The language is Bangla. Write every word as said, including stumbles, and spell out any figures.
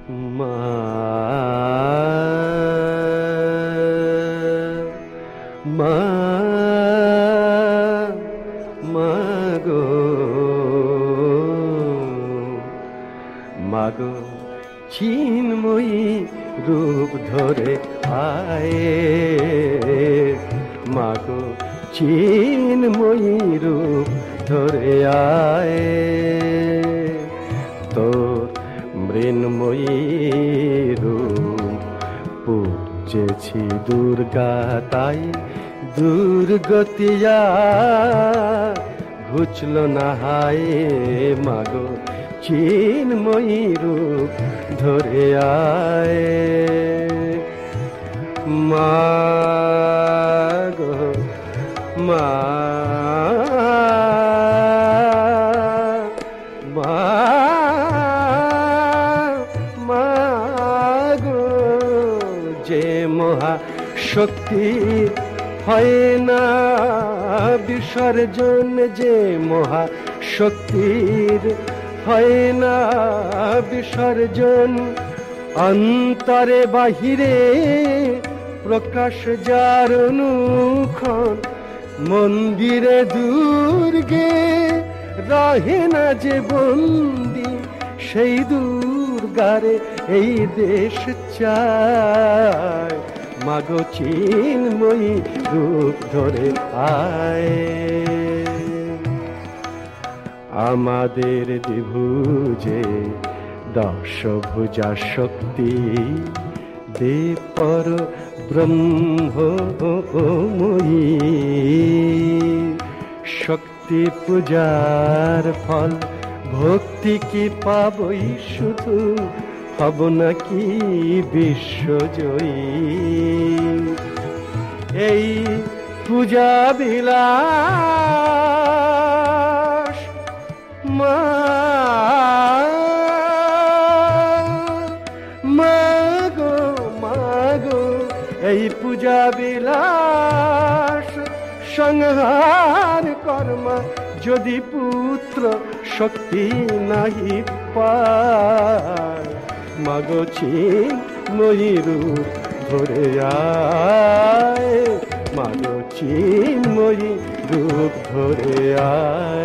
মা মা মাগো মাগো চিন্ময়ী রূপ ধরে আয়ে মাগো চিন্ময়ী রূপ ধরে আয়ে তোর মৃন্ময়ী রূপ পূজেছি দুর্গা তাই দুর্গতিয়া ঘুচল না হায় মাগো চিন্ময়ী রূপ ধরে আয়ে মাগো মা মাগো যে মহা শক্তি হয় না বিসর্জন যে মহা শক্তির হয় না বিসর্জন অন্তরে বাহিরে প্রকাশ যার অনুক্ষণ মন্দিরে দুর্গে রহে না যে বন্দি সেই দুর্গারে এই দেশ চায় মাগো চিন্ময়ী রূপ ধরে আয় আমাদের দ্বিভুজে দশভুজা শক্তি দে পর ব্রহ্মময়ী শক্তি পূজার ফল ভক্তি কি পাবই শুধু হব নাকি বিশ্বজয়ী এই পূজা বিলাস মা মাগো মাগো এই পূজা বিলাস সংহার কর্মা যদি পুত্র শক্তি নাহি পায় মাগো চিন্ময়ী রূপ ধরে আয় মাগো চিন্ময়ী রূপ ধরে আয়।